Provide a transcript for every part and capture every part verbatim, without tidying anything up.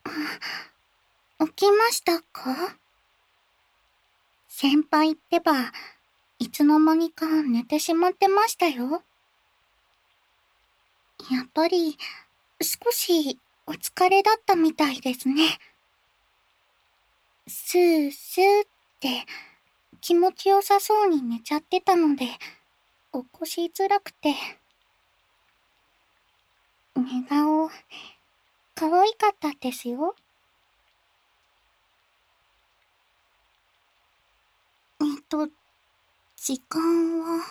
起きましたか？先輩ってば、いつの間にか寝てしまってましたよ。やっぱり、少しお疲れだったみたいですね。スースーって気持ちよさそうに寝ちゃってたので、起こしづらくて。寝顔、可愛かったですよ。えっと、時間は。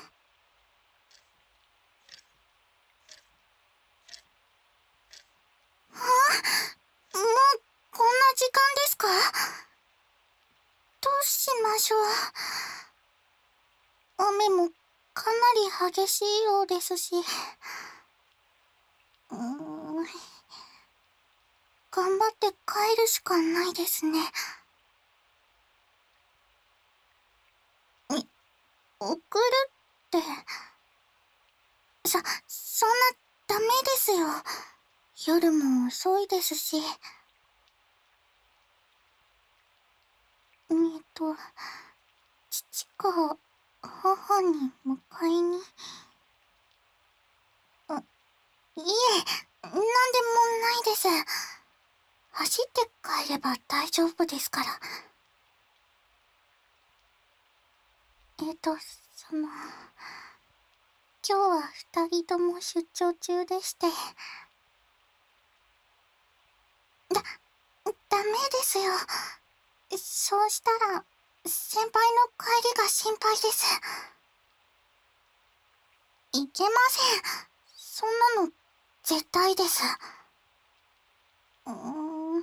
あ、もう、こんな時間ですか？どうしましょう。雨もかなり激しいようですし。うーん。頑張って帰るしかないですね。に、送るって。そ、そんな、ダメですよ。夜も遅いですし。えっと、父か母に迎えに。あ、いえ、なんでもないです。走って帰れば大丈夫ですから。えっと、その、今日は二人とも出張中でして。だ、ダメですよ。そうしたら、先輩の帰りが心配です。いけません。そんなの、絶対です。うーん。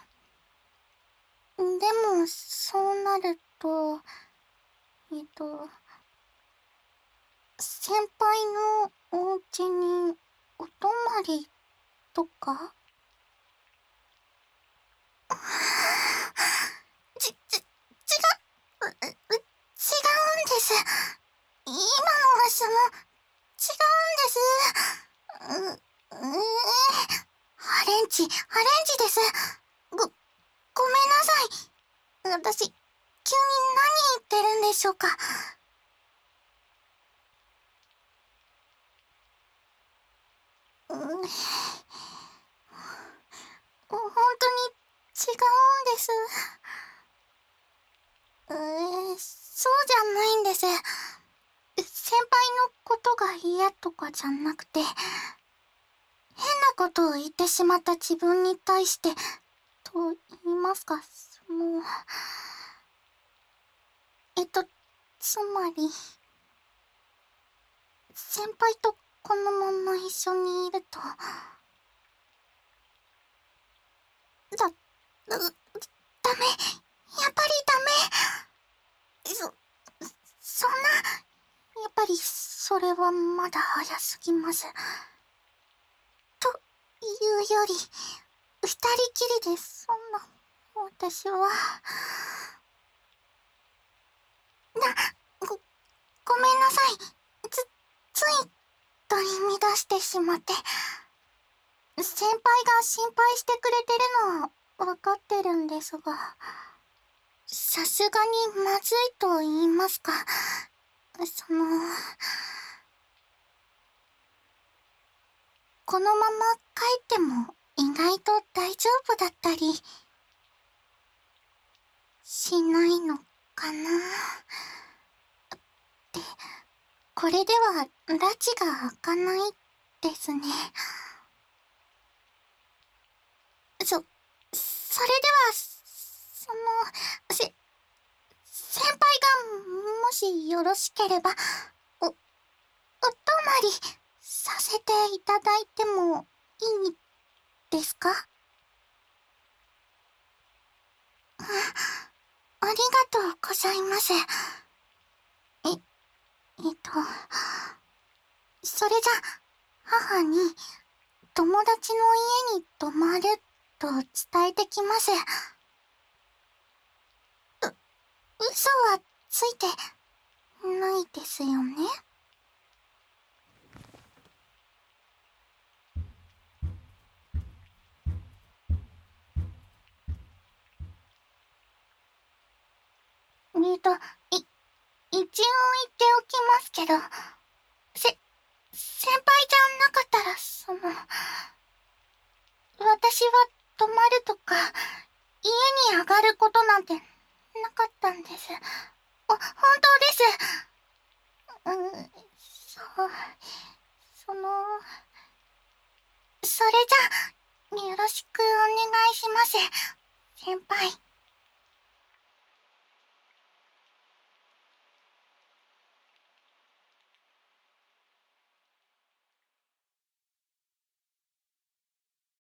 でも、そうなると、えっと、先輩のお家にお泊まりとか？ち、ち、違う、う、う、違うんです。今のはその、違うんです。う、うえハレンチ、ハレンチです。ご、ごめんなさい。私、急に何言ってるんでしょうか。うん、本当に違うんです。えー、そうじゃないんです。先輩のことが嫌とかじゃなくて、変なことを言ってしまった自分に対して、と言いますか、その、えっと、つまり、先輩とこのまま一緒にいると、だ、だ、ダメ。やっぱりダメ。そ、そんな、やっぱりそれはまだ早すぎます。というより、二人きりでそんな、私は。な、ご、ごめんなさい。つ、つい、取り乱してしまって。先輩が心配してくれてるのは分かってるんですが、さすがにまずいと言いますか、その、このまま帰っても意外と大丈夫だったりしないのかなって、これでは拉致が開かないですね。そ、それでは、その、せ、先輩がもしよろしければ、お、お泊まりさせていただいてもいいですか？あ、ありがとうございます。え、えっと、それじゃ、母に、友達の家に泊まると伝えてきます。う、嘘はついてないですよね？ えっと、い、一応言っておきますけど、せ、先輩じゃなかったら、その、私は泊まるとか、家に上がることなんてなかったんです。あ、本当です。うん、そう、その、それじゃ、よろしくお願いします、先輩。